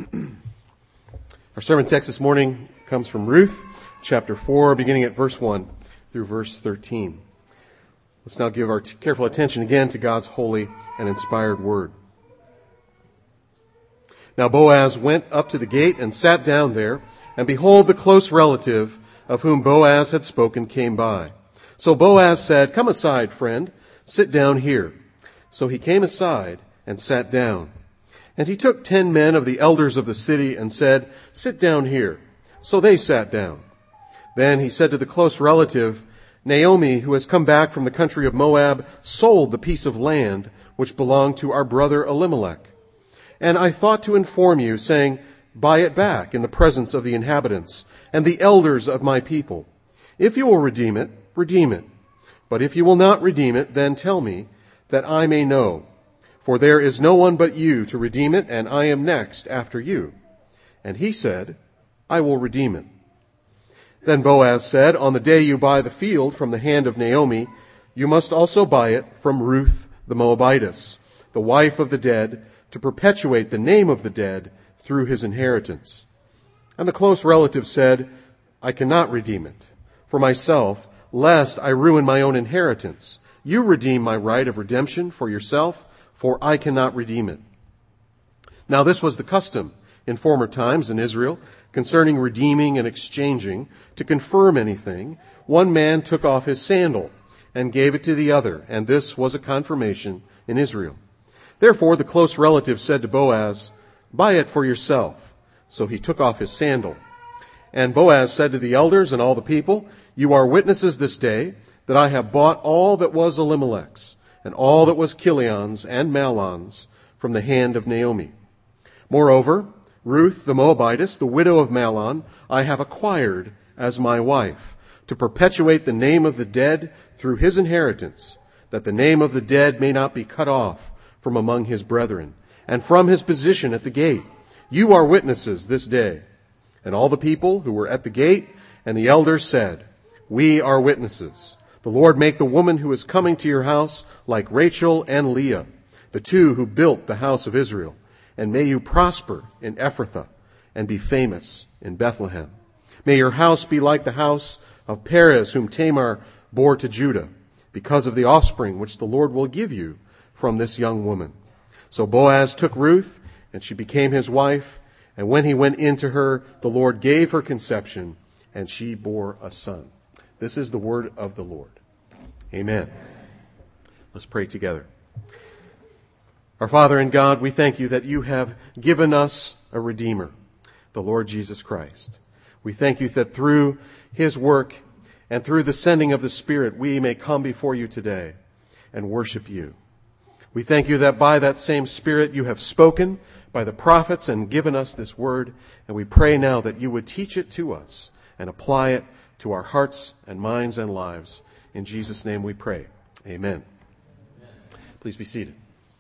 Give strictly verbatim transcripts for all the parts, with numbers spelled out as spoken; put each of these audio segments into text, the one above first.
Our sermon text this morning comes from Ruth, chapter four, beginning at verse one through verse thirteen. Let's now give our t- careful attention again to God's holy and inspired word. Now Boaz went up to the gate and sat down there, and behold, the close relative of whom Boaz had spoken came by. So Boaz said, "Come aside, friend, sit down here." So he came aside and sat down. And he took ten men of the elders of the city and said, "Sit down here." So they sat down. Then he said to the close relative, "Naomi, who has come back from the country of Moab, sold the piece of land which belonged to our brother Elimelech. And I thought to inform you, saying, buy it back in the presence of the inhabitants and the elders of my people. If you will redeem it, redeem it. But if you will not redeem it, then tell me, that I may know. For there is no one but you to redeem it, and I am next after you." And he said, "I will redeem it." Then Boaz said, "On the day you buy the field from the hand of Naomi, you must also buy it from Ruth the Moabitess, the wife of the dead, to perpetuate the name of the dead through his inheritance." And the close relative said, "I cannot redeem it for myself, lest I ruin my own inheritance. You redeem my right of redemption for yourself, for I cannot redeem it." Now this was the custom in former times in Israel concerning redeeming and exchanging. To confirm anything, one man took off his sandal and gave it to the other, and this was a confirmation in Israel. Therefore the close relative said to Boaz, "Buy it for yourself." So he took off his sandal. And Boaz said to the elders and all the people, "You are witnesses this day that I have bought all that was Elimelech's, and all that was Kilion's and Mahlon's from the hand of Naomi. Moreover, Ruth the Moabitess, the widow of Mahlon, I have acquired as my wife, to perpetuate the name of the dead through his inheritance, that the name of the dead may not be cut off from among his brethren, and from his position at the gate. You are witnesses this day." And all the people who were at the gate and the elders said, "We are witnesses. The Lord make the woman who is coming to your house like Rachel and Leah, the two who built the house of Israel. And may you prosper in Ephrathah and be famous in Bethlehem. May your house be like the house of Perez, whom Tamar bore to Judah, because of the offspring which the Lord will give you from this young woman." So Boaz took Ruth, and she became his wife. And when he went in to her, the Lord gave her conception, and she bore a son. This is the word of the Lord. Amen. Let's pray together. Our Father in God, we thank you that you have given us a Redeemer, the Lord Jesus Christ. We thank you that through his work and through the sending of the Spirit, we may come before you today and worship you. We thank you that by that same Spirit you have spoken by the prophets and given us this word, and we pray now that you would teach it to us and apply it to our hearts and minds and lives. In Jesus' name we pray. Amen. Amen. Please be seated.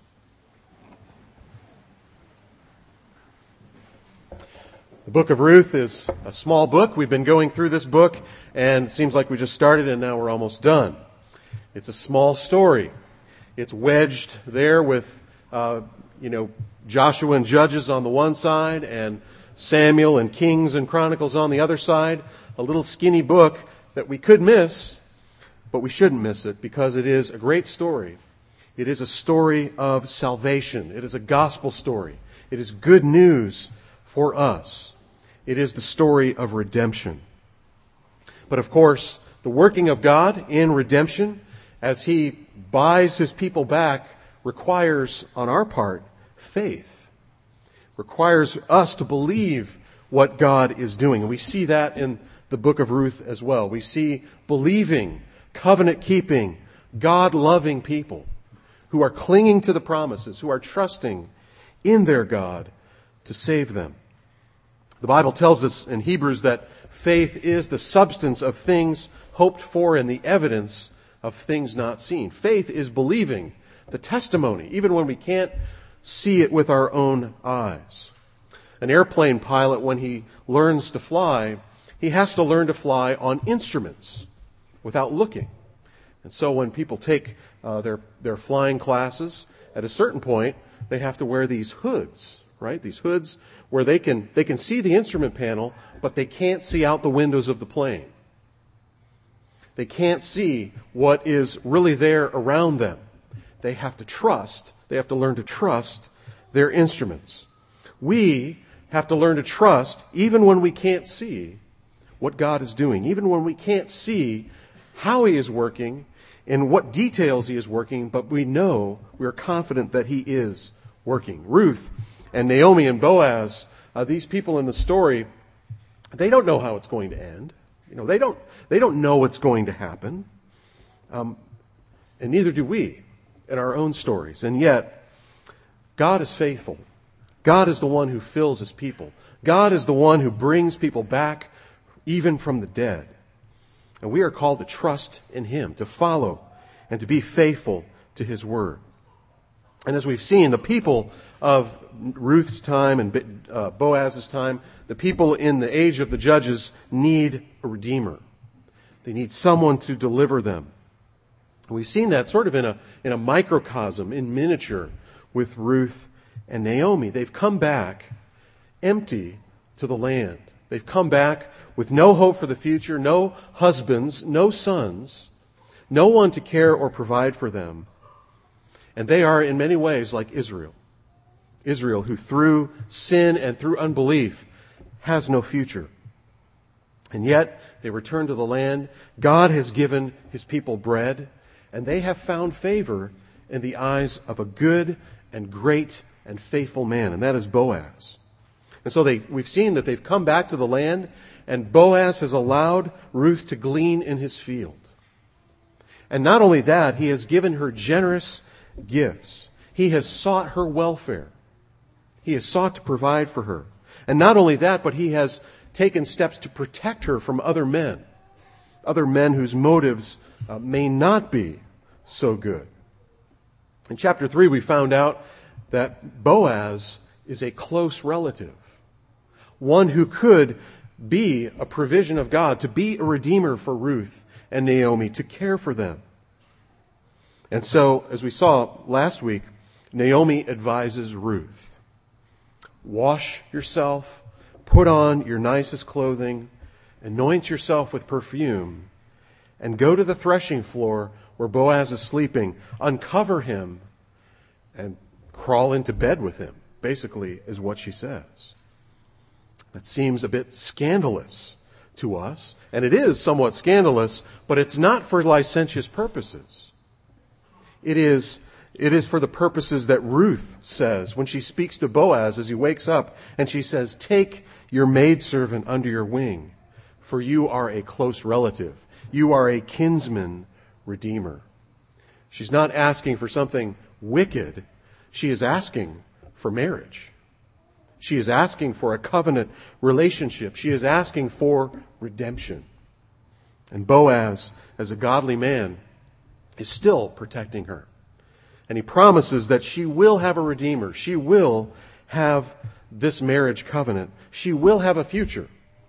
The book of Ruth is a small book. We've been going through this book, and it seems like we just started and now we're almost done. It's a small story. It's wedged there with, uh, you know, Joshua and Judges on the one side and Samuel and Kings and Chronicles on the other side. A little skinny book that we could miss, but we shouldn't miss it because it is a great story. It is a story of salvation. It is a gospel story. It is good news for us. It is the story of redemption. But of course, the working of God in redemption as he buys his people back requires on our part faith. Requires us to believe what God is doing. And we see that in the book of Ruth as well. We see believing, covenant-keeping, God-loving people who are clinging to the promises, who are trusting in their God to save them. The Bible tells us in Hebrews that faith is the substance of things hoped for and the evidence of things not seen. Faith is believing the testimony, even when we can't see it with our own eyes. An airplane pilot, when he learns to fly, he has to learn to fly on instruments without looking. And so when people take uh, their, their flying classes, at a certain point, they have to wear these hoods, right? These hoods where they can, they can see the instrument panel, but they can't see out the windows of the plane. They can't see what is really there around them. They have to trust, they have to learn to trust their instruments. We have to learn to trust even when we can't see what God is doing, even when we can't see how He is working and what details He is working, but we know, we are confident that He is working. Ruth and Naomi and Boaz, uh, these people in the story, they don't know how it's going to end. You know, they don't, they don't know what's going to happen. Um, and neither do we in our own stories. And yet, God is faithful. God is the one who fills His people. God is the one who brings people back even from the dead. And we are called to trust in Him, to follow, and to be faithful to His word. And as we've seen, the people of Ruth's time and uh, Boaz's time, the people in the age of the judges need a redeemer. They need someone to deliver them. And we've seen that sort of in a, in a microcosm, in miniature, with Ruth and Naomi. They've come back empty to the land. They've come back with no hope for the future, no husbands, no sons, no one to care or provide for them. And they are in many ways like Israel. Israel, who through sin and through unbelief has no future. And yet they return to the land. God has given His people bread, and they have found favor in the eyes of a good and great and faithful man, and that is Boaz. And so they, we've seen that they've come back to the land, and Boaz has allowed Ruth to glean in his field. And not only that, he has given her generous gifts. He has sought her welfare. He has sought to provide for her. And not only that, but he has taken steps to protect her from other men, other men whose motives uh, may not be so good. In chapter three, we found out that Boaz is a close relative, one who could be a provision of God, to be a redeemer for Ruth and Naomi, to care for them. And so, as we saw last week, Naomi advises Ruth, wash yourself, put on your nicest clothing, anoint yourself with perfume, and go to the threshing floor where Boaz is sleeping, uncover him, and crawl into bed with him, basically is what she says. That seems a bit scandalous to us, and it is somewhat scandalous, but it's not for licentious purposes. It is, it is for the purposes that Ruth says when she speaks to Boaz as he wakes up, and she says, take your maidservant under your wing, for you are a close relative. You are a kinsman redeemer. She's not asking for something wicked. She is asking for marriage. She is asking for a covenant relationship. She is asking for redemption. And Boaz, as a godly man, is still protecting her. And he promises that she will have a redeemer. She will have this marriage covenant. She will have a future.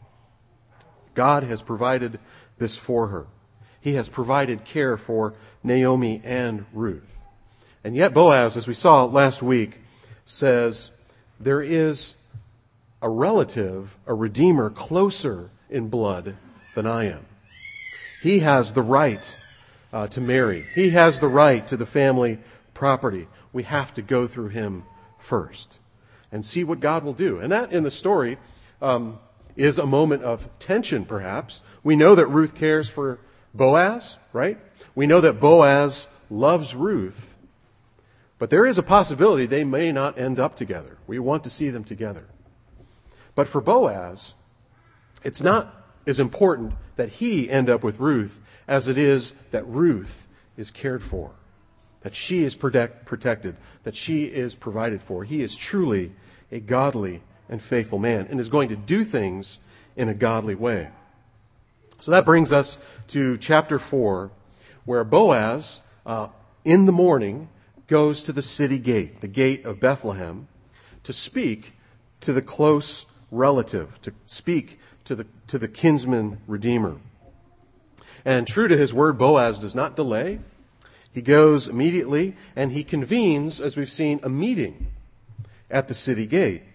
God has provided this for her. He has provided care for Naomi and Ruth. And yet Boaz, as we saw last week, says there is a relative, a redeemer closer in blood than I am. He has the right uh, to marry. He has the right to the family property. We have to go through him first and see what God will do. And that in the story um, is a moment of tension, perhaps. We know that Ruth cares for Boaz, right? We know that Boaz loves Ruth. But there is a possibility they may not end up together. We want to see them together. But for Boaz, it's not as important that he end up with Ruth as it is that Ruth is cared for, that she is protect, protected, that she is provided for. He is truly a godly and faithful man and is going to do things in a godly way. So that brings us to chapter four, where Boaz, uh, in the morning, goes to the city gate, the gate of Bethlehem, to speak to the close relative, to speak to the, to the kinsman redeemer. And true to his word, Boaz does not delay. He goes immediately and he convenes, as we've seen, a meeting at the city gate.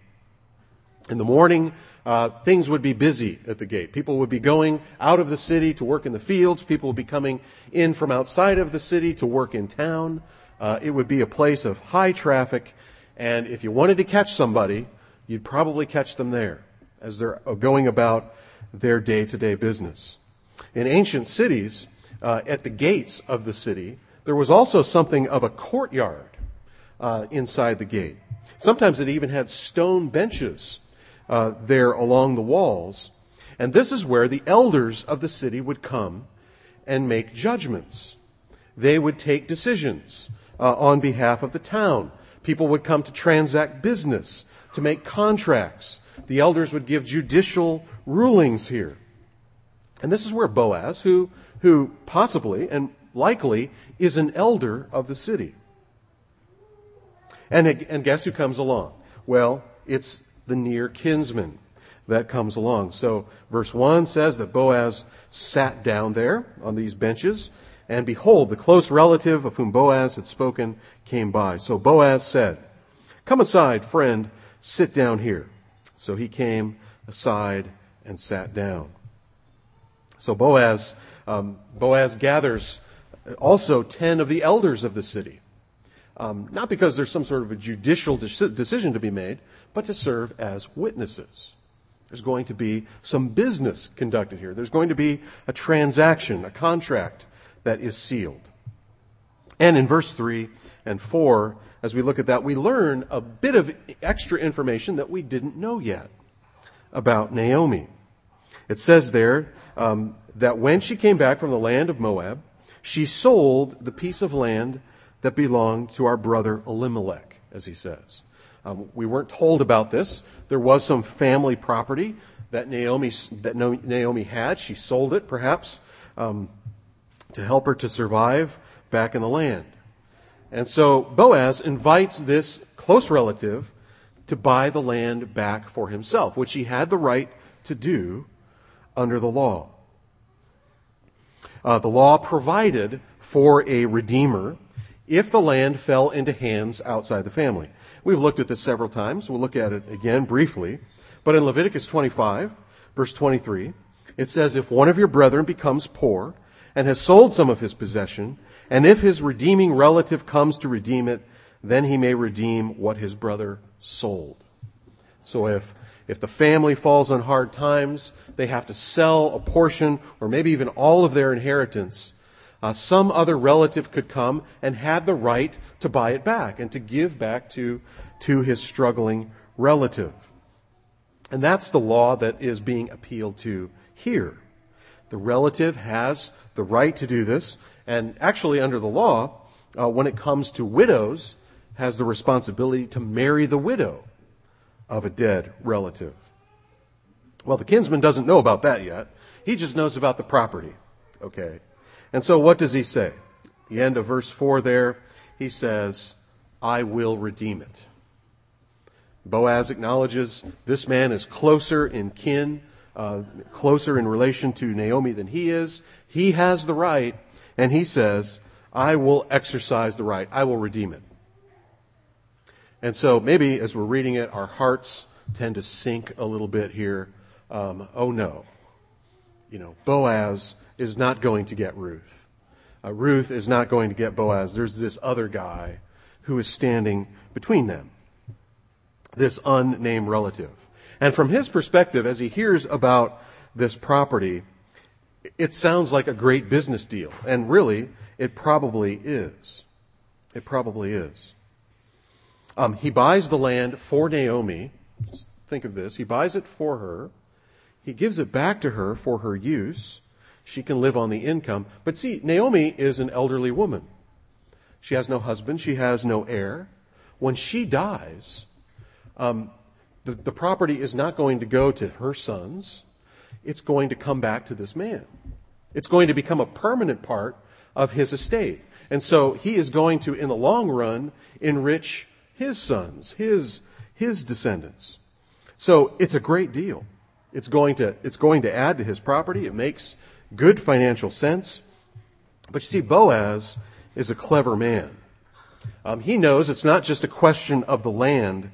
In the morning, uh, things would be busy at the gate. People would be going out of the city to work in the fields. People would be coming in from outside of the city to work in town. Uh, it would be a place of high traffic. And if you wanted to catch somebody, you'd probably catch them there as they're going about their day-to-day business. In ancient cities, uh, at the gates of the city, there was also something of a courtyard uh, inside the gate. Sometimes it even had stone benches uh, there along the walls. And this is where the elders of the city would come and make judgments. They would take decisions uh, on behalf of the town. People would come to transact business, to make contracts. The elders would give judicial rulings here. And this is where Boaz, who, who possibly and likely is an elder of the city. And, and guess who comes along? Well, it's the near kinsman that comes along. So verse one says that Boaz sat down there on these benches, and behold, the close relative of whom Boaz had spoken came by. So Boaz said, "Come aside, friend, sit down here." So he came aside and sat down. So Boaz, um, Boaz gathers also ten of the elders of the city. Um, not because there's some sort of a judicial de- decision to be made, but to serve as witnesses. There's going to be some business conducted here. There's going to be a transaction, a contract that is sealed. And in verse three and four, as we look at that, we learn a bit of extra information that we didn't know yet about Naomi. It says there um, that when she came back from the land of Moab, she sold the piece of land that belonged to our brother Elimelech, as he says. Um, we weren't told about this. There was some family property that Naomi that Naomi had. She sold it, perhaps, um, to help her to survive back in the land. And so Boaz invites this close relative to buy the land back for himself, which he had the right to do under the law. Uh, the law provided for a redeemer if the land fell into hands outside the family. We've looked at this several times. We'll look at it again briefly. But in Leviticus twenty-five, verse twenty-three, it says, "If one of your brethren becomes poor and has sold some of his possession, and if his redeeming relative comes to redeem it, then he may redeem what his brother sold." So if if the family falls on hard times, they have to sell a portion or maybe even all of their inheritance, uh, some other relative could come and had the right to buy it back and to give back to, to his struggling relative. And that's the law that is being appealed to here. The relative has the right to do this, and actually under the law, uh, when it comes to widows, has the responsibility to marry the widow of a dead relative. Well, the kinsman doesn't know about that yet. He just knows about the property. Okay. And so what does he say? At the end of verse four there, he says, "I will redeem it." Boaz acknowledges this man is closer in kin, uh, closer in relation to Naomi than he is. He has the right, and he says, "I will exercise the right. I will redeem it." And so maybe as we're reading it, our hearts tend to sink a little bit here. Um, oh no. You know, Boaz is not going to get Ruth. Uh, Ruth is not going to get Boaz. There's this other guy who is standing between them. This unnamed relative. And from his perspective, as he hears about this property, it sounds like a great business deal. And really, it probably is. It probably is. Um, he buys the land for Naomi. Just think of this. He buys it for her. He gives it back to her for her use. She can live on the income. But see, Naomi is an elderly woman. She has no husband. She has no heir. When she dies, um, the, the property is not going to go to her sons. It's going to come back to this man. It's going to become a permanent part of his estate. And so he is going to, in the long run, enrich his sons, his, his descendants. So it's a great deal. It's going to, it's going to add to his property. It makes good financial sense. But you see, Boaz is a clever man. Um, he knows it's not just a question of the land,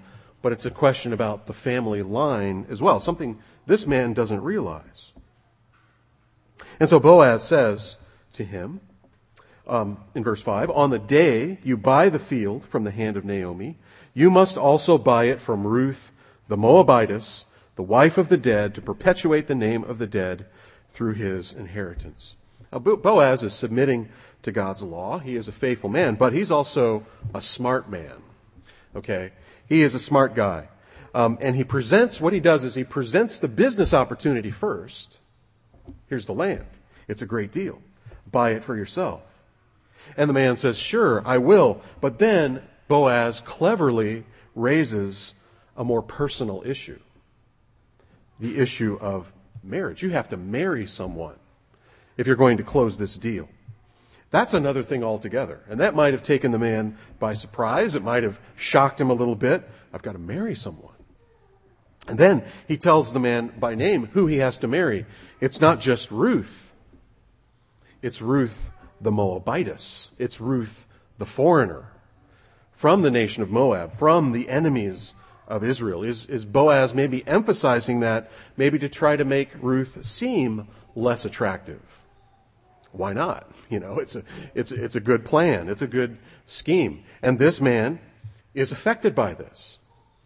but it's a question about the family line as well, something this man doesn't realize. And so Boaz says to him, um, in verse five, on the day you buy the field from the hand of Naomi, you must also buy it from Ruth the Moabitess, the wife of the dead, to perpetuate the name of the dead through his inheritance. Now, Boaz is submitting to God's law. He is a faithful man, but he's also a smart man. Okay? He is a smart guy. Um, and he presents, what he does is he presents the business opportunity first. Here's the land. It's a great deal. Buy it for yourself. And the man says, sure, I will. But then Boaz cleverly raises a more personal issue. The issue of marriage. You have to marry someone if you're going to close this deal. That's another thing altogether. And that might have taken the man by surprise. It might have shocked him a little bit. I've got to marry someone. And then he tells the man by name who he has to marry. It's not just Ruth. It's Ruth the Moabitess. It's Ruth the foreigner from the nation of Moab, from the enemies of Israel. Is, is Boaz maybe emphasizing that, maybe to try to make Ruth seem less attractive? Why not? You know, it's a, it's, it's a good plan. It's a good scheme. And this man is affected by this.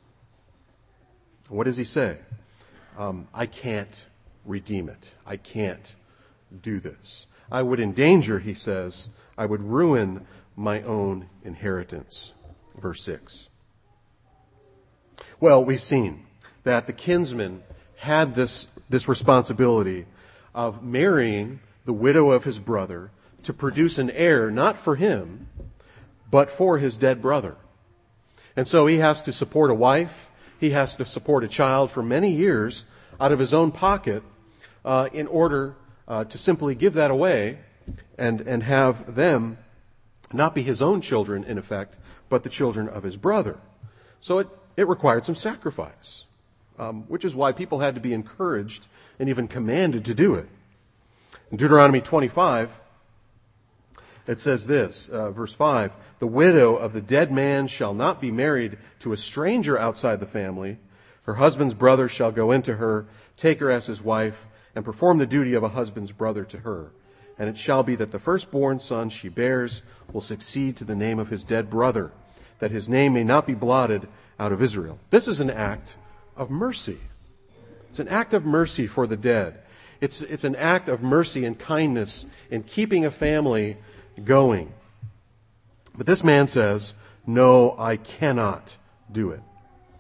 What does he say? Um, I can't redeem it. I can't do this. I would endanger, he says, I would ruin my own inheritance. Verse six. Well, we've seen that the kinsman had this, this responsibility of marrying the widow of his brother to produce an heir, not for him, but for his dead brother. And so he has to support a wife. He has to support a child for many years out of his own pocket uh, in order uh, to simply give that away and, and have them not be his own children, in effect, but the children of his brother. So it, it required some sacrifice, um, which is why people had to be encouraged and even commanded to do it. In Deuteronomy twenty-five, it says this, uh, verse five, the widow of the dead man shall not be married to a stranger outside the family. Her husband's brother shall go into her, take her as his wife, and perform the duty of a husband's brother to her. And it shall be that the firstborn son she bears will succeed to the name of his dead brother, that his name may not be blotted out of Israel. This is an act of mercy. It's an act of mercy for the dead. It's, it's an act of mercy and kindness in keeping a family going. But this man says, no, I cannot do it.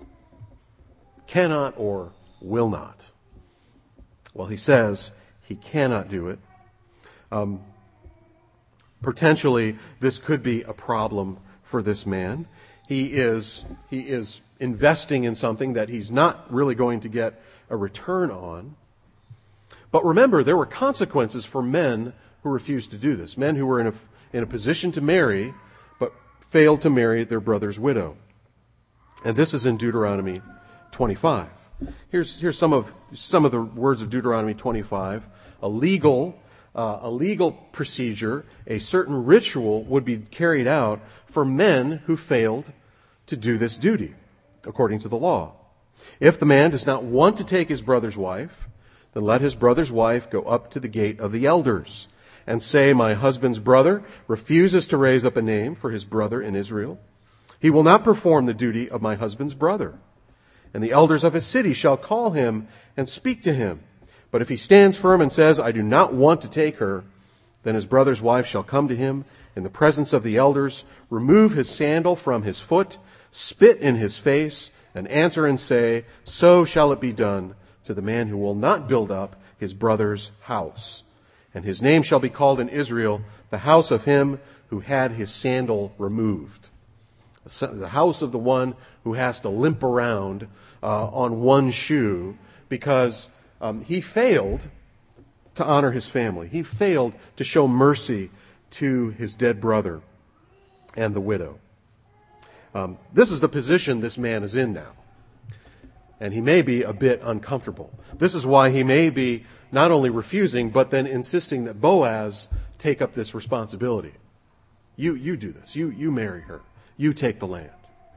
Cannot or will not. Well, he says he cannot do it. Um, potentially, this could be a problem for this man. He is, he is investing in something that he's not really going to get a return on. But remember, there were consequences for men who refused to do this. Men who were in a, in a position to marry, but failed to marry their brother's widow. And this is in Deuteronomy twenty-five. Here's, here's some of, some of the words of Deuteronomy twenty-five. A legal, uh, a legal procedure, a certain ritual would be carried out for men who failed to do this duty, according to the law. If the man does not want to take his brother's wife, then let his brother's wife go up to the gate of the elders and say, my husband's brother refuses to raise up a name for his brother in Israel. He will not perform the duty of my husband's brother. And the elders of his city shall call him and speak to him. But if he stands firm and says, I do not want to take her, then his brother's wife shall come to him in the presence of the elders, remove his sandal from his foot, spit in his face, and answer and say, so shall it be done to the man who will not build up his brother's house. And his name shall be called in Israel, the house of him who had his sandal removed. The house of the one who has to limp around uh, on one shoe because um, he failed to honor his family. He failed to show mercy to his dead brother and the widow. Um, this is the position this man is in now. And he may be a bit uncomfortable. This is why he may be not only refusing, but then insisting that Boaz take up this responsibility. You, you do this. You, you marry her. You take the land.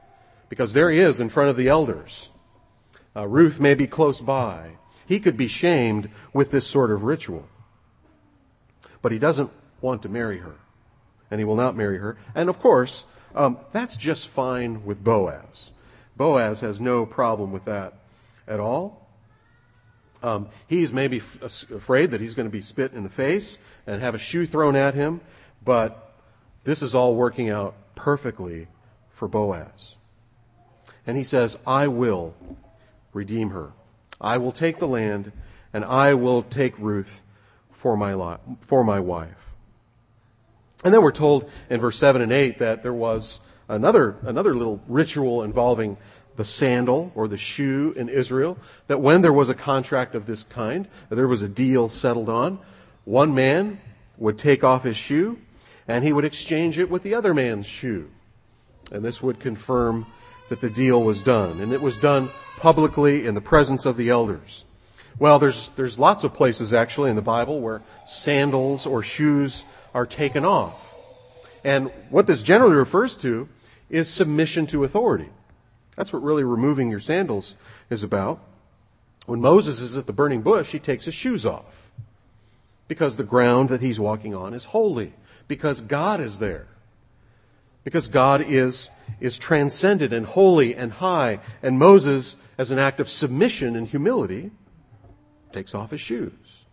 because there he is in front of the elders. Uh, Ruth may be close by. He could be shamed with this sort of ritual. But he doesn't want to marry her. And he will not marry her. And of course, um, that's just fine with Boaz. Boaz has no problem with that at all. Um, he's maybe f- afraid that he's going to be spit in the face and have a shoe thrown at him. But this is all working out perfectly for Boaz. And he says, I will redeem her. I will take the land, and I will take Ruth for my li- for my wife. And then we're told in verse seven and eight that there was another another little ritual involving the sandal or the shoe in Israel, that when there was a contract of this kind, there was a deal settled on, one man would take off his shoe and he would exchange it with the other man's shoe. And this would confirm that the deal was done. And it was done publicly in the presence of the elders. Well, there's there's lots of places actually in the Bible where sandals or shoes are taken off. And what this generally refers to is submission to authority. That's what really removing your sandals is about. When Moses is at the burning bush, he takes his shoes off because the ground that he's walking on is holy, because God is there. Because God is, is transcendent and holy and high. And Moses, as an act of submission and humility, takes off his shoes.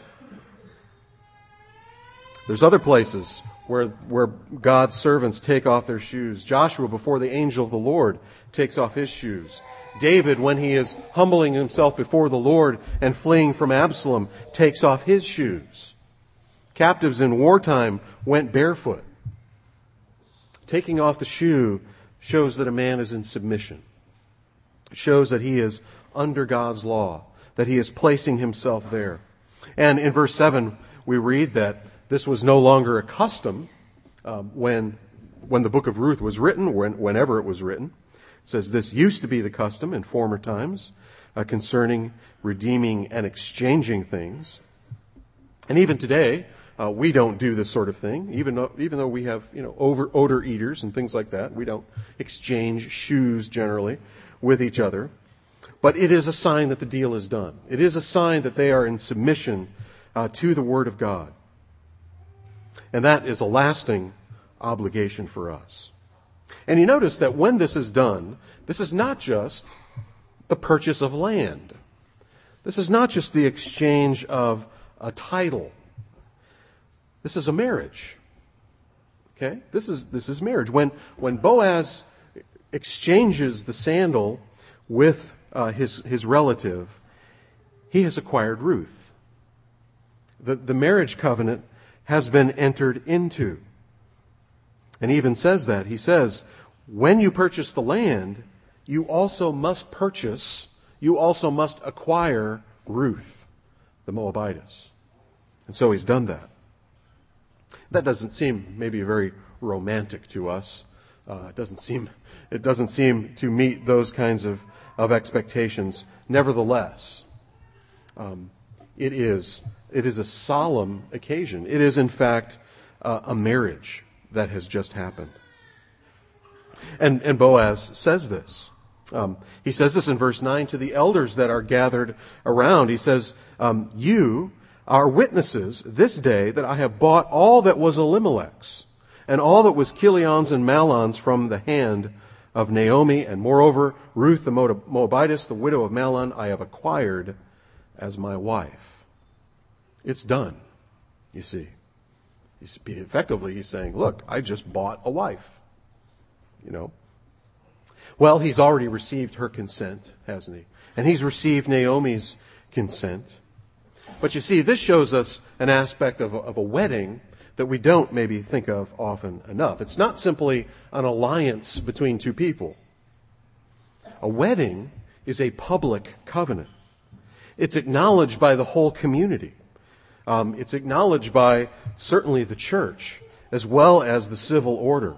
There's other places where, where God's servants take off their shoes. Joshua, before the angel of the Lord, takes off his shoes. David, when he is humbling himself before the Lord and fleeing from Absalom, takes off his shoes. Captives in wartime went barefoot. Taking off the shoe shows that a man is in submission. It shows that he is under God's law, that he is placing himself there. And in verse seven, we read that this was no longer a custom um, when, when the book of Ruth was written, when, whenever it was written. It says this used to be the custom in former times uh, concerning redeeming and exchanging things. And even today, Uh, we don't do this sort of thing, even though, even though we have, you know, over, odor eaters and things like that. We don't exchange shoes generally with each other. But it is a sign that the deal is done. It is a sign that they are in submission uh, to the Word of God. And that is a lasting obligation for us. And you notice that when this is done, this is not just the purchase of land. This is not just the exchange of a title. This is a marriage. Okay? This is this is marriage. When when Boaz exchanges the sandal with uh, his his relative, he has acquired Ruth. The the marriage covenant has been entered into. And he even says that. He says, when you purchase the land, you also must purchase, you also must acquire Ruth, the Moabitess. And so he's done that. That doesn't seem maybe very romantic to us. Uh, it doesn't seem it doesn't seem to meet those kinds of, of expectations. Nevertheless, um, it is it is a solemn occasion. It is in fact uh, a marriage that has just happened. And and Boaz says this. Um, he says this in verse nine to the elders that are gathered around. He says, um, "You are witnesses this day that I have bought all that was Elimelech's and all that was Chilion's and Mahlon's from the hand of Naomi. And moreover, Ruth the Moabitess, the widow of Mahlon, I have acquired as my wife." It's done, you see. He's, effectively, he's saying, look, I just bought a wife. You know. Well, he's already received her consent, hasn't he? And he's received Naomi's consent. But you see, this shows us an aspect of a, of a wedding that we don't maybe think of often enough. It's not simply an alliance between two people. A wedding is a public covenant. It's acknowledged by the whole community. Um, it's acknowledged by certainly the church as well as the civil order.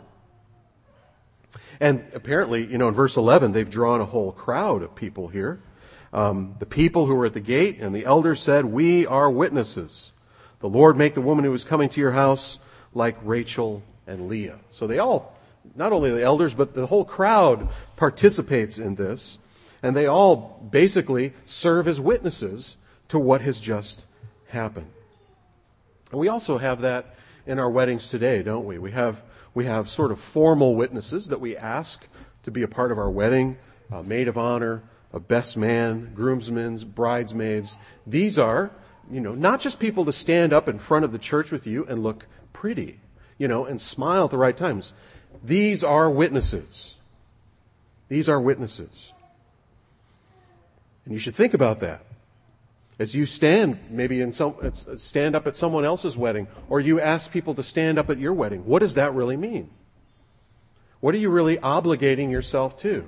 And apparently, you know, in verse eleven, they've drawn a whole crowd of people here. Um, the people who were at the gate and the elders said, "We are witnesses. The Lord make the woman who is coming to your house like Rachel and Leah." So they all not only the elders, but the whole crowd participates in this, and they all basically serve as witnesses to what has just happened. And we also have that in our weddings today, don't we? We have we have sort of formal witnesses that we ask to be a part of our wedding, a maid of honor, a best man, groomsmen, bridesmaids. These are, you know, not just people to stand up in front of the church with you and look pretty, you know, and smile at the right times. These are witnesses. These are witnesses. And you should think about that. As you stand maybe in some stand up at someone else's wedding, or you ask people to stand up at your wedding, what does that really mean? What are you really obligating yourself to?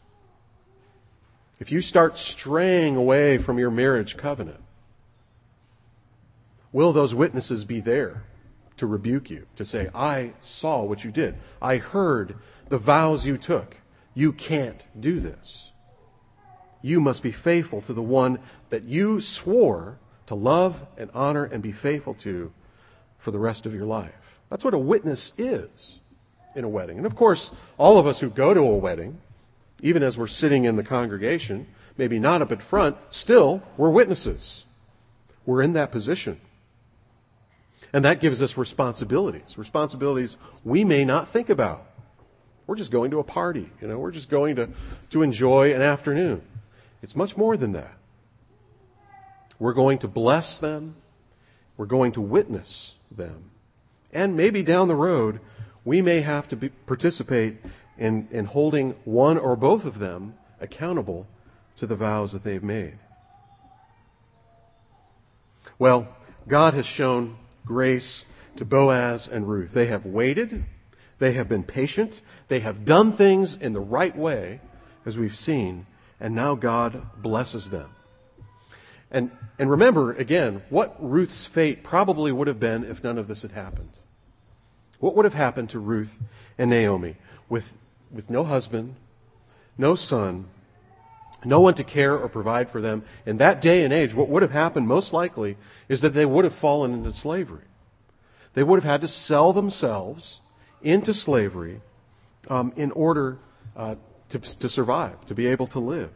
If you start straying away from your marriage covenant, will those witnesses be there to rebuke you, to say, I saw what you did. I heard the vows you took. You can't do this. You must be faithful to the one that you swore to love and honor and be faithful to for the rest of your life. That's what a witness is in a wedding. And of course, all of us who go to a wedding, even as we're sitting in the congregation, maybe not up at front, still, we're witnesses. We're in that position. And that gives us responsibilities, responsibilities we may not think about. We're just going to a party, you know, we're just going to, to enjoy an afternoon. It's much more than that. We're going to bless them. We're going to witness them. And maybe down the road, we may have to be, participate in, in holding one or both of them accountable to the vows that they've made. Well, God has shown grace to Boaz and Ruth. They have waited. They have been patient. They have done things in the right way, as we've seen. And now God blesses them. And and remember, again, what Ruth's fate probably would have been if none of this had happened. What would have happened to Ruth and Naomi with, with no husband, no son, no one to care or provide for them? In that day and age, what would have happened most likely is that they would have fallen into slavery. They would have had to sell themselves into slavery um, in order uh, to, to survive, to be able to live.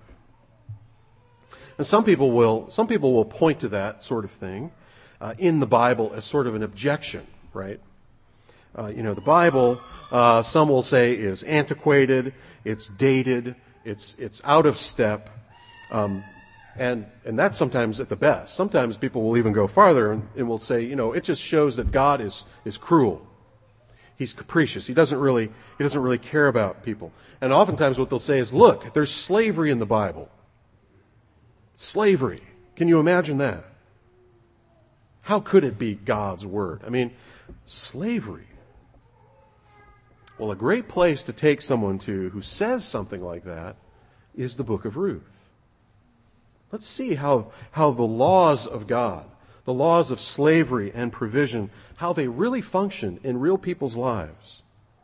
And some people will some people will point to that sort of thing uh, in the Bible as sort of an objection, right? Uh, you know, the Bible, uh, some will say, is antiquated, it's dated, it's it's out of step, um, and and that's sometimes at the best. Sometimes people will even go farther and, and will say, you know, it just shows that God is is cruel. He's capricious. He doesn't really he doesn't really care about people. And oftentimes what they'll say is, look, there's slavery in the Bible. Slavery. Can you imagine that? How could it be God's word? I mean, slavery. Well, a great place to take someone to who says something like that is the book of Ruth. Let's see how, how the laws of God, the laws of slavery and provision, how they really function in real people's lives.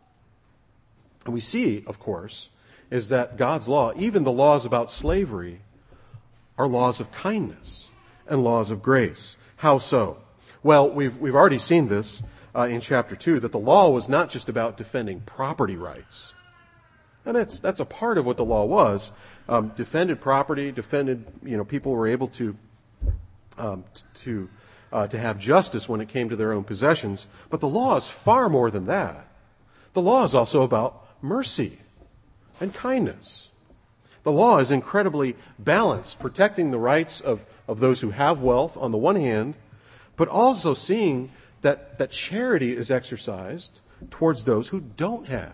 And we see, of course, is that God's law, even the laws about slavery, are laws of kindness and laws of grace. How so? Well, we've we've already seen this uh, in chapter two, that the law was not just about defending property rights. And that's that's a part of what the law was. Um, defended property, defended, you know, people were able to um, to uh, to have justice when it came to their own possessions. But the law is far more than that. The law is also about mercy and kindness. The law is incredibly balanced, protecting the rights of, of those who have wealth on the one hand, but also seeing that, that charity is exercised towards those who don't have.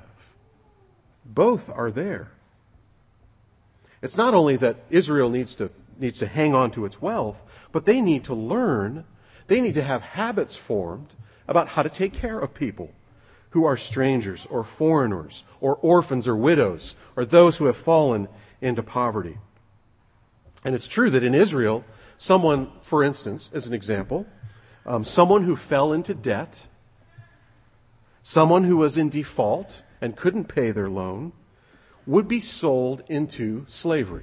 Both are there. It's not only that Israel needs to needs to hang on to its wealth, but they need to learn, they need to have habits formed about how to take care of people who are strangers or foreigners or orphans or widows or those who have fallen into poverty. And it's true that in Israel, someone, for instance, as an example, um, someone who fell into debt, someone who was in default and couldn't pay their loan, would be sold into slavery.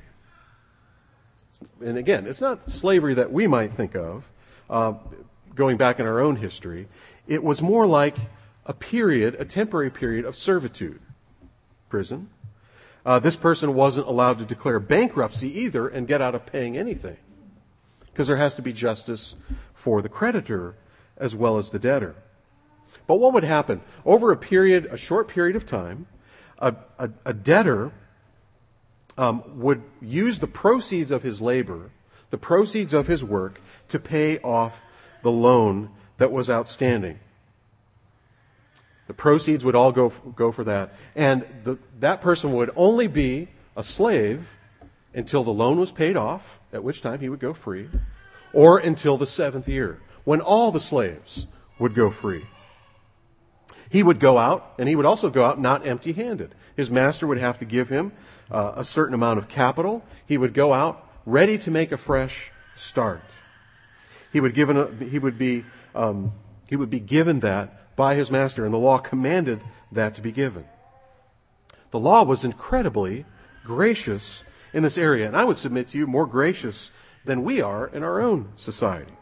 And again, it's not slavery that we might think of, uh, going back in our own history. It was more like a period, a temporary period of servitude, prison. Uh, this person wasn't allowed to declare bankruptcy either and get out of paying anything, because there has to be justice for the creditor as well as the debtor. But what would happen? Over a period, a short period of time, a, a, a debtor um, would use the proceeds of his labor, the proceeds of his work, to pay off the loan that was outstanding. The proceeds would all go go for that. And the, that person would only be a slave until the loan was paid off, at which time he would go free, or until the seventh year, when all the slaves would go free. He would go out, and he would also go out not empty-handed. His master would have to give him uh, a certain amount of capital. He would go out ready to make a fresh start. He would given a, he would be um, he would be given that by his master, and the law commanded that to be given. The law was incredibly gracious in this area, and I would submit to you, more gracious than we are in our own society.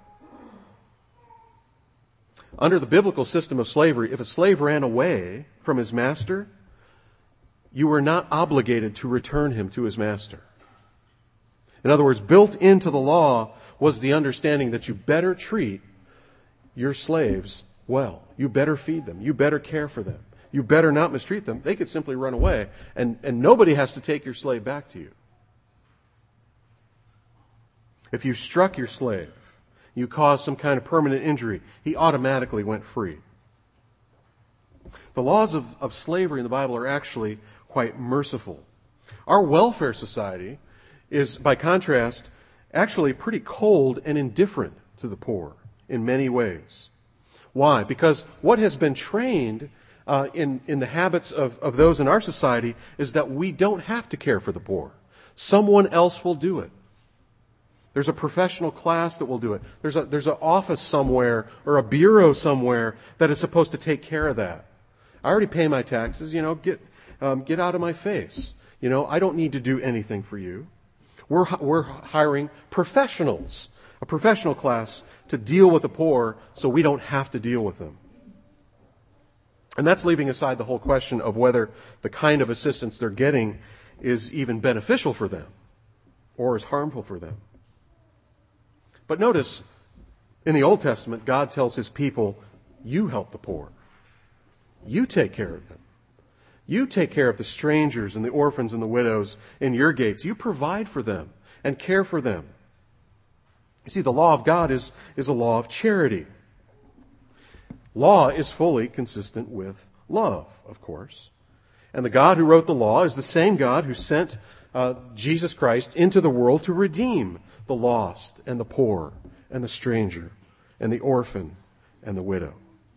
Under the biblical system of slavery, if a slave ran away from his master, you were not obligated to return him to his master. In other words, built into the law was the understanding that you better treat your slaves well. You better feed them. You better care for them. You better not mistreat them. They could simply run away, and, and nobody has to take your slave back to you. If you struck your slave, you caused some kind of permanent injury, he automatically went free. The laws of, of slavery in the Bible are actually quite merciful. Our welfare society is, by contrast, actually pretty cold and indifferent to the poor in many ways. Why? Because what has been trained uh, in, in the habits of, of those in our society is that we don't have to care for the poor. Someone else will do it. There's a professional class that will do it. There's a, there's an office somewhere or a bureau somewhere that is supposed to take care of that. I already pay my taxes, you know, get, um, get out of my face. You know, I don't need to do anything for you. We're, we're hiring professionals, a professional class to deal with the poor so we don't have to deal with them. And that's leaving aside the whole question of whether the kind of assistance they're getting is even beneficial for them or is harmful for them. But notice, in the Old Testament, God tells his people, you help the poor. You take care of them. You take care of the strangers and the orphans and the widows in your gates. You provide for them and care for them. You see, the law of God is, is a law of charity. Law is fully consistent with love, of course. And the God who wrote the law is the same God who sent uh, Jesus Christ into the world to redeem the lost and the poor and the stranger and the orphan and the widow.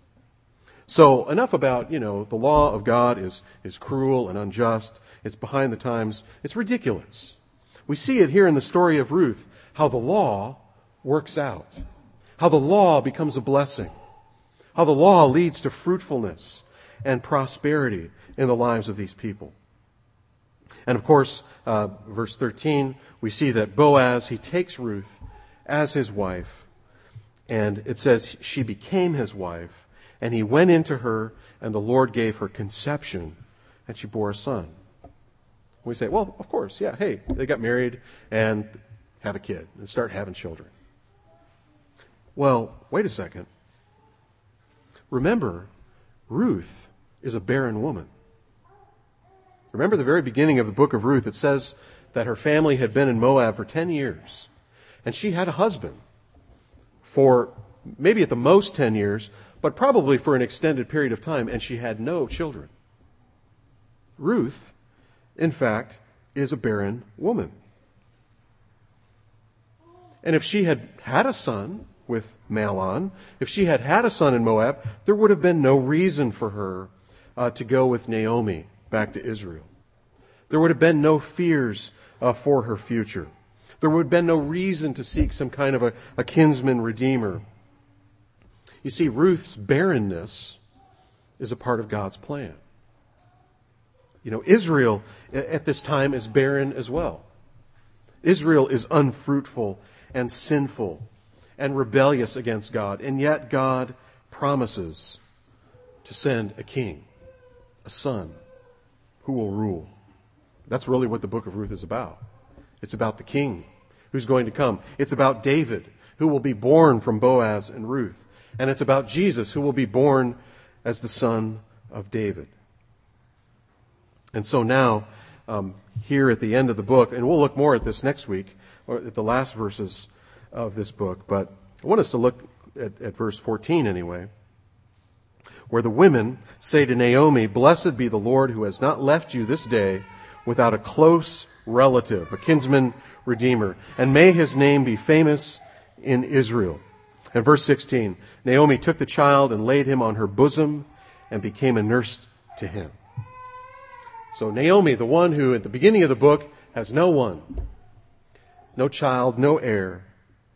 So enough about, you know, the law of God is, is cruel and unjust. It's behind the times. It's ridiculous. We see it here in the story of Ruth, how the law works out, how the law becomes a blessing, how the law leads to fruitfulness and prosperity in the lives of these people. And of course, uh, verse thirteen, we see that Boaz, he takes Ruth as his wife, and it says she became his wife, and he went into her, and the Lord gave her conception, and she bore a son. We say, well, of course, yeah, hey, they got married and have a kid and start having children. Well, wait a second. Remember, Ruth is a barren woman. Remember the very beginning of the book of Ruth, it says that her family had been in Moab for ten years, and she had a husband for maybe at the most ten years, but probably for an extended period of time, and she had no children. Ruth, in fact, is a barren woman. And if she had had a son with Mahlon, if she had had a son in Moab, there would have been no reason for her uh, to go with Naomi back to Israel. There would have been no fears uh, for her future. There would have been no reason to seek some kind of a, a kinsman redeemer. You see, Ruth's barrenness is a part of God's plan. You know, Israel at this time is barren as well. Israel is unfruitful and sinful and rebellious against God. And yet God promises to send a king, a son, who will rule. That's really what the book of Ruth is about. It's about the king who's going to come. It's about David, who will be born from Boaz and Ruth. And it's about Jesus, who will be born as the son of David. And so now, um, here at the end of the book, and we'll look more at this next week, or at the last verses of this book, but I want us to look at, at verse fourteen anyway, where the women say to Naomi, "Blessed be the Lord who has not left you this day without a close relative, a kinsman redeemer, and may his name be famous in Israel." And verse sixteen, Naomi took the child and laid him on her bosom and became a nurse to him. So Naomi, the one who at the beginning of the book has no one, no child, no heir,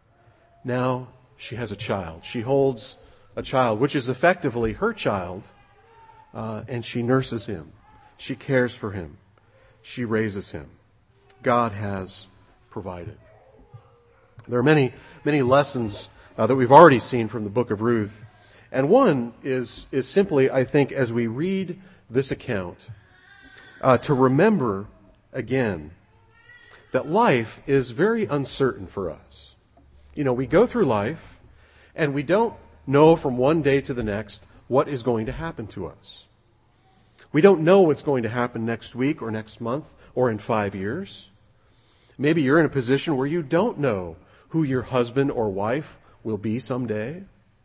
now she has a child. She holds a child, which is effectively her child, uh, and she nurses him. She cares for him. She raises him. God has provided. There are many, many lessons uh, that we've already seen from the book of Ruth. And one is, is simply, I think, as we read this account, uh, to remember again that life is very uncertain for us. You know, we go through life and we don't know from one day to the next what is going to happen to us. We don't know what's going to happen next week or next month or in five years. Maybe you're in a position where you don't know who your husband or wife will be someday,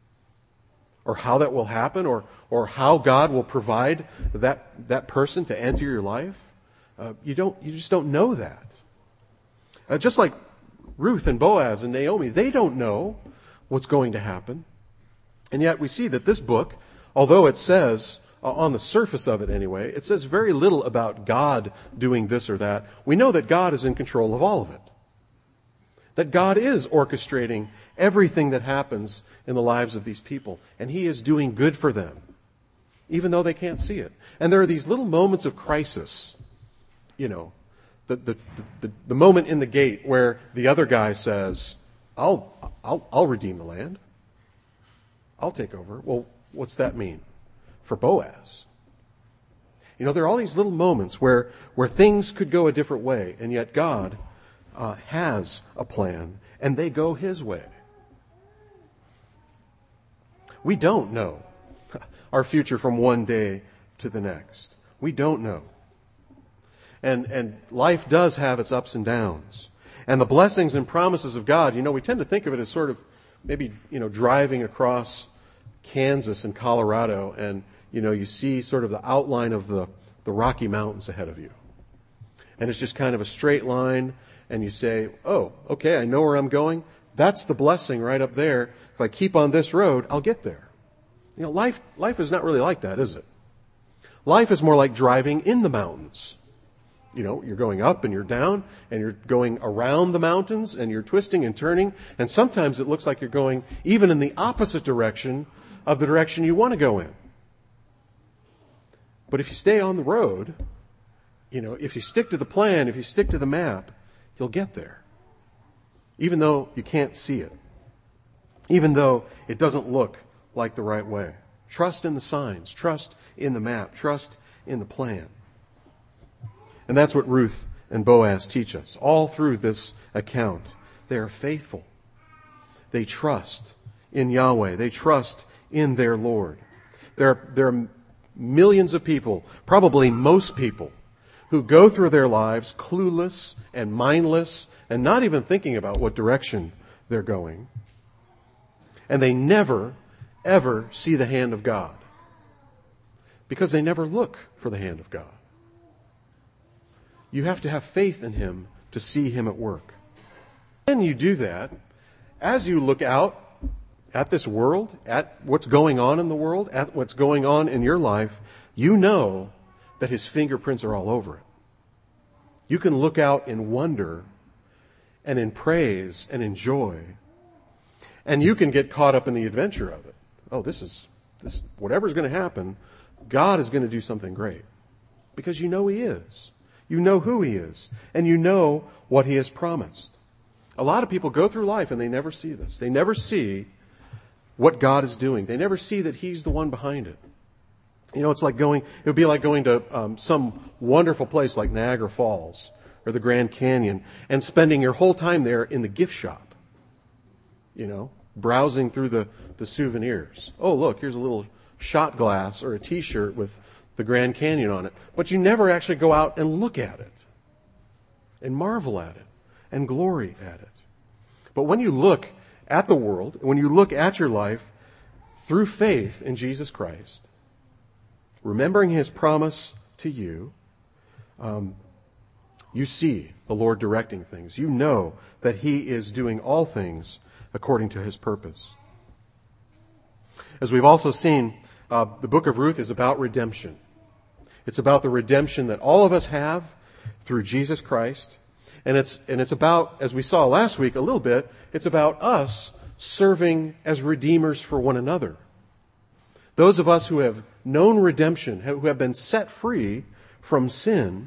or how that will happen, or or how God will provide that that person to enter your life. Uh, you don't. You just don't know that. Uh, just like Ruth and Boaz and Naomi, they don't know what's going to happen. And yet we see that this book, although it says, uh, on the surface of it anyway, it says very little about God doing this or that. We know that God is in control of all of it. That God is orchestrating everything that happens in the lives of these people. And He is doing good for them, even though they can't see it. And there are these little moments of crisis, you know, the the, the, the moment in the gate where the other guy says, I'll, I'll, I'll redeem the land. I'll take over. Well, what's that mean for Boaz? You know, there are all these little moments where, where things could go a different way, and yet God uh, has a plan, and they go His way. We don't know our future from one day to the next. We don't know. And and life does have its ups and downs. And the blessings and promises of God, you know, we tend to think of it as sort of maybe, you know, driving across Kansas and Colorado, and, you know, you see sort of the outline of the, the Rocky Mountains ahead of you. And it's just kind of a straight line, and you say, oh, okay, I know where I'm going. That's the blessing right up there. If I keep on this road, I'll get there. You know, life life is not really like that, is it? Life is more like driving in the mountains. You know, you're going up and you're down, and you're going around the mountains, and you're twisting and turning, and sometimes it looks like you're going even in the opposite direction of the direction you want to go in. But if you stay on the road, you know, if you stick to the plan, if you stick to the map, you'll get there. Even though you can't see it. Even though it doesn't look like the right way. Trust in the signs. Trust in the map. Trust in the plan. And that's what Ruth and Boaz teach us. All through this account, they are faithful. They trust in Yahweh. They trust in their Lord. There are, there are millions of people, probably most people, who go through their lives clueless and mindless and not even thinking about what direction they're going. And they never, ever see the hand of God because they never look for the hand of God. You have to have faith in Him to see Him at work. When you do that, as you look out at this world, at what's going on in the world, at what's going on in your life, you know that His fingerprints are all over it. You can look out in wonder and in praise and in joy, and you can get caught up in the adventure of it. Oh, this is, this, whatever's going to happen, God is going to do something great. Because you know He is. You know who He is. And you know what He has promised. A lot of people go through life and they never see this. They never see what God is doing. They never see that He's the one behind it. You know, it's like going, it would be like going to um, some wonderful place like Niagara Falls or the Grand Canyon and spending your whole time there in the gift shop. You know, browsing through the, the souvenirs. Oh, look, here's a little shot glass or a t-shirt with the Grand Canyon on it. But you never actually go out and look at it and marvel at it and glory at it. But when you look at the world, when you look at your life through faith in Jesus Christ, remembering His promise to you, um, you see the Lord directing things. You know that He is doing all things according to His purpose. As we've also seen, uh, the book of Ruth is about redemption. It's about the redemption that all of us have through Jesus Christ. And it's, and it's about, as we saw last week a little bit, it's about us serving as redeemers for one another. Those of us who have known redemption, who have been set free from sin,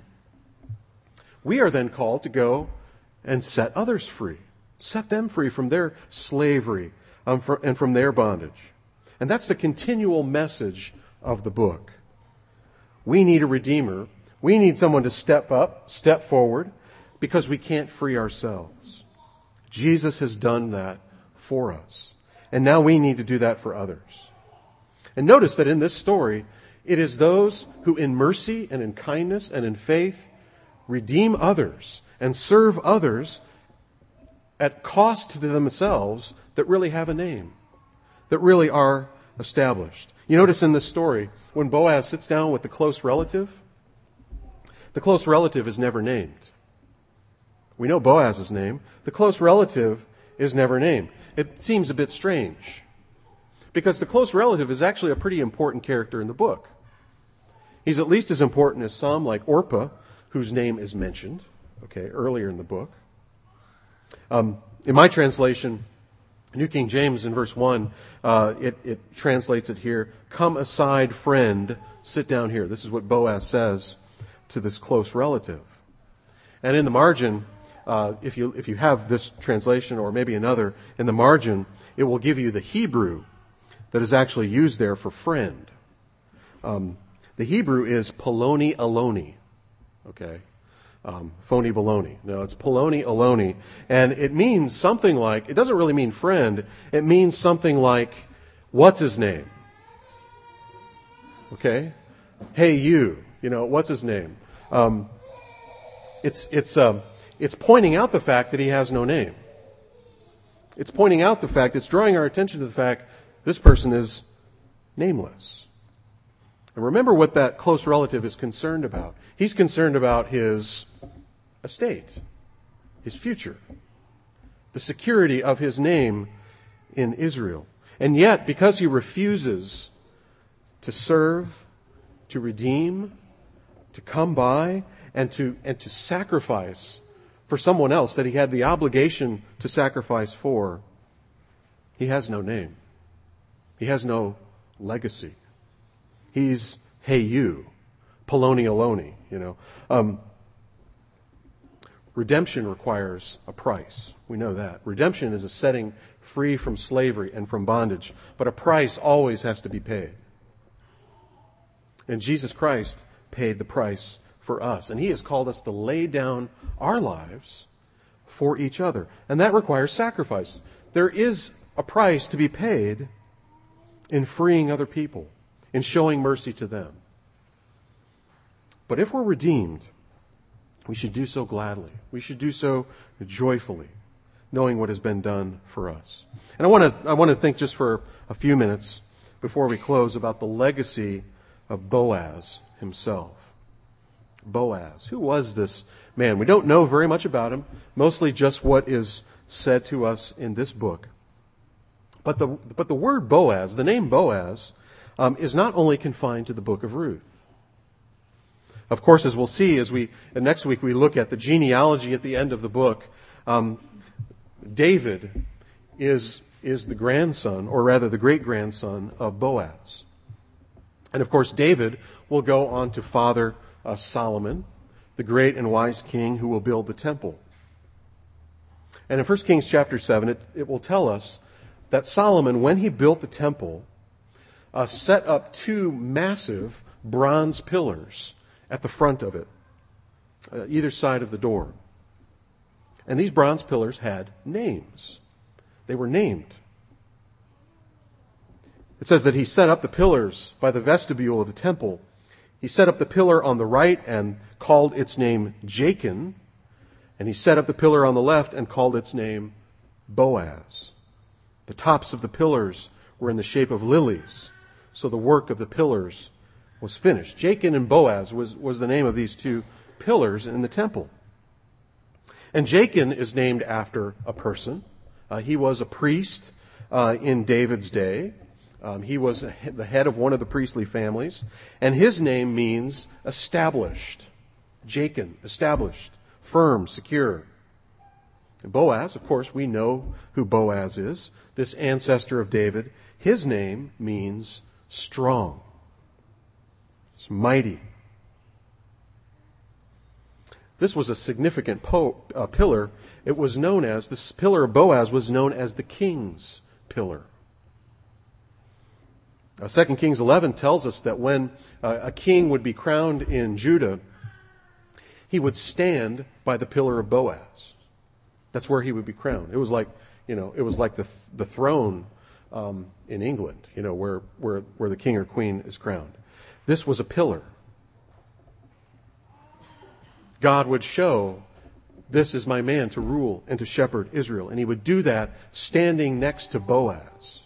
we are then called to go and set others free. Set them free from their slavery um, for, and from their bondage. And that's the continual message of the book. We need a redeemer. We need someone to step up, step forward, because we can't free ourselves. Jesus has done that for us. And now we need to do that for others. And notice that in this story, it is those who in mercy and in kindness and in faith redeem others and serve others at cost to themselves that really have a name, that really are established. You notice in this story, when Boaz sits down with the close relative, the close relative is never named. We know Boaz's name. The close relative is never named. It seems a bit strange, because the close relative is actually a pretty important character in the book. He's at least as important as some, like Orpah, whose name is mentioned, okay, earlier in the book. Um, in my translation, New King James, in verse one, uh, it, it translates it here, "Come aside, friend, sit down here." This is what Boaz says to this close relative. And in the margin, uh, if you if you have this translation or maybe another, in the margin, it will give you the Hebrew that is actually used there for friend. Um, the Hebrew is poloni aloni, okay? Um, phony baloney. No, it's poloni aloni. And it means something like, it doesn't really mean friend, it means something like, what's his name? Okay? Hey you, you know, what's his name? Um, it's, it's, um, it's pointing out the fact that he has no name. It's pointing out the fact, it's drawing our attention to the fact this person is nameless. And remember what that close relative is concerned about. He's concerned about his estate, his future, the security of his name in Israel. And yet, because he refuses to serve, to redeem, to come by, and to, and to sacrifice for someone else that he had the obligation to sacrifice for, he has no name. He has no legacy. He's, hey you, poloni aloni, you know. Um, redemption requires a price. We know that. Redemption is a setting free from slavery and from bondage. But a price always has to be paid. And Jesus Christ paid the price for us. And He has called us to lay down our lives for each other. And that requires sacrifice. There is a price to be paid in freeing other people, in showing mercy to them. But if we're redeemed, we should do so gladly. We should do so joyfully, knowing what has been done for us. And I want to I want to think just for a few minutes before we close about the legacy of Boaz himself. Boaz. Who was this man? We don't know very much about him, mostly just what is said to us in this book. But the but the word Boaz, the name Boaz, um, is not only confined to the book of Ruth. Of course, as we'll see, as we and next week we look at the genealogy at the end of the book, um, David is is the grandson, or rather the great-grandson of Boaz. And of course, David will go on to father uh, Solomon, the great and wise king who will build the temple. And in First Kings chapter seven, it, it will tell us that Solomon, when he built the temple, uh, set up two massive bronze pillars at the front of it, uh, either side of the door. And these bronze pillars had names. They were named. It says that he set up the pillars by the vestibule of the temple. He set up the pillar on the right and called its name Jachin, and he set up the pillar on the left and called its name Boaz. The tops of the pillars were in the shape of lilies, so the work of the pillars was finished. Jachin and Boaz was, was the name of these two pillars in the temple. And Jachin is named after a person. Uh, he was a priest uh, in David's day. Um, he was a, the head of one of the priestly families, and his name means established. Jachin, established, firm, secure. And Boaz, of course, we know who Boaz is, this ancestor of David. His name means strong. It's mighty. This was a significant po- uh, pillar. It was known as, this pillar of Boaz was known as the king's pillar. Uh, Second Kings eleven tells us that when uh, a king would be crowned in Judah, he would stand by the pillar of Boaz. That's where he would be crowned. It was like, you know, it was like the th- the throne um, in England, you know, where, where where the king or queen is crowned. This was a pillar. God would show, this is my man to rule and to shepherd Israel. And he would do that standing next to Boaz.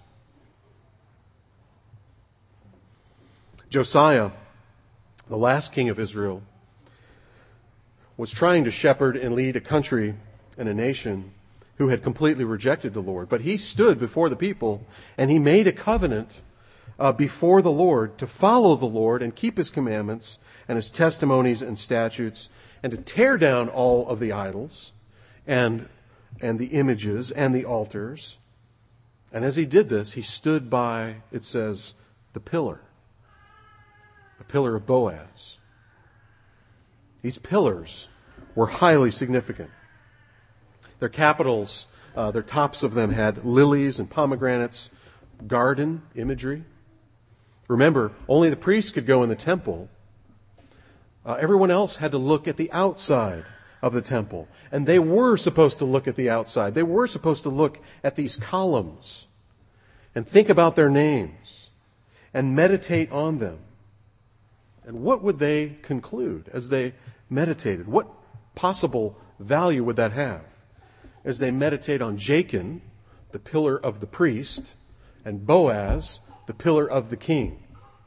Josiah, the last king of Israel, was trying to shepherd and lead a country and a nation who had completely rejected the Lord. But he stood before the people and he made a covenant uh, before the Lord to follow the Lord and keep his commandments and his testimonies and statutes, and to tear down all of the idols and, and the images and the altars. And as he did this, he stood by, it says, the pillar. The pillar of Boaz. These pillars were highly significant. Their capitals, uh, their tops of them had lilies and pomegranates, garden imagery. Remember, only the priests could go in the temple. Uh, everyone else had to look at the outside of the temple. And they were supposed to look at the outside. They were supposed to look at these columns and think about their names and meditate on them. And what would they conclude as they meditated? What possible value would that have as they meditate on Jachin, the pillar of the priest, and Boaz, the pillar of the king?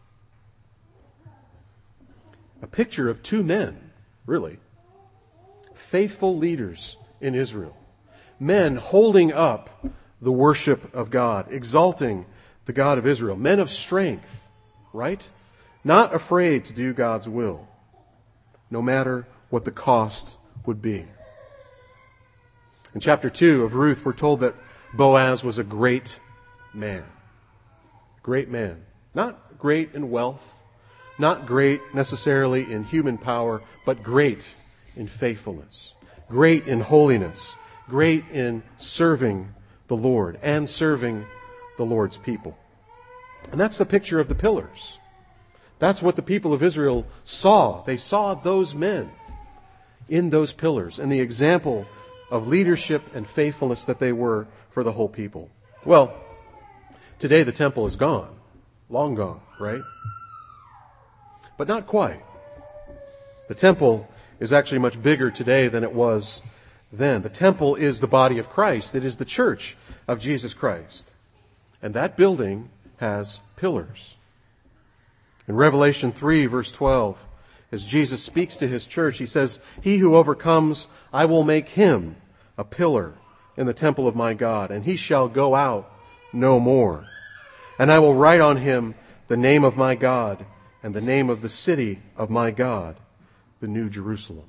A picture of two men, really, faithful leaders in Israel. Men holding up the worship of God, exalting the God of Israel. Men of strength, right? Not afraid to do God's will, no matter what the cost would be. In chapter two of Ruth, we're told that Boaz was a great man. Great man. Not great in wealth, not great necessarily in human power, but great in faithfulness, great in holiness, great in serving the Lord and serving the Lord's people. And that's the picture of the pillars. That's what the people of Israel saw. They saw those men in those pillars and the example of leadership and faithfulness that they were for the whole people. Well, today the temple is gone, long gone, right? But not quite. The temple is actually much bigger today than it was then. The temple is the body of Christ. It is the church of Jesus Christ. And that building has pillars. In Revelation three, verse twelve, as Jesus speaks to his church, he says, "He who overcomes, I will make him a pillar in the temple of my God, and he shall go out no more. And I will write on him the name of my God and the name of the city of my God, the New Jerusalem."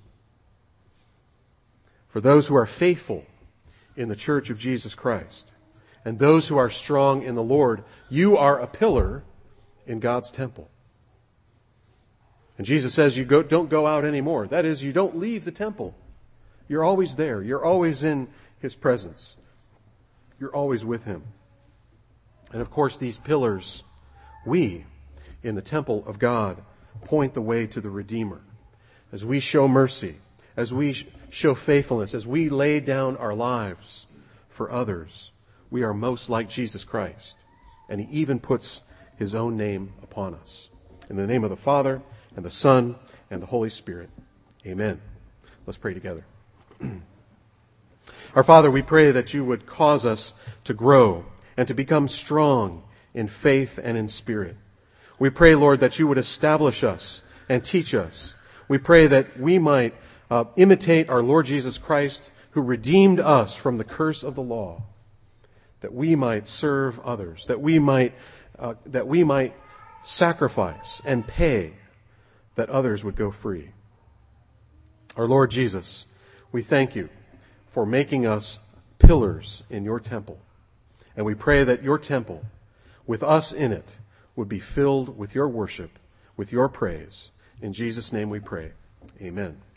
For those who are faithful in the church of Jesus Christ and those who are strong in the Lord, you are a pillar in God's temple. And Jesus says you go, don't go out anymore. That is, you don't leave the temple. You're always there. You're always in his presence. You're always with him. And of course, these pillars we, in the temple of God, point the way to the Redeemer. As we show mercy, as we show faithfulness, as we lay down our lives for others, we are most like Jesus Christ. And he even puts his own name upon us. In the name of the Father, and the Son, and the Holy Spirit. Amen. Let's pray together. Our Father, we pray that you would cause us to grow and to become strong in faith and in spirit. We pray, Lord, that you would establish us and teach us. We pray that we might uh, imitate our Lord Jesus Christ, who redeemed us from the curse of the law, that we might serve others, that we might uh, that we might sacrifice and pay, that others would go free. Our Lord Jesus, we thank you for making us pillars in your temple. And we pray that your temple, with us in it, would be filled with your worship, with your praise. In Jesus' name we pray. Amen.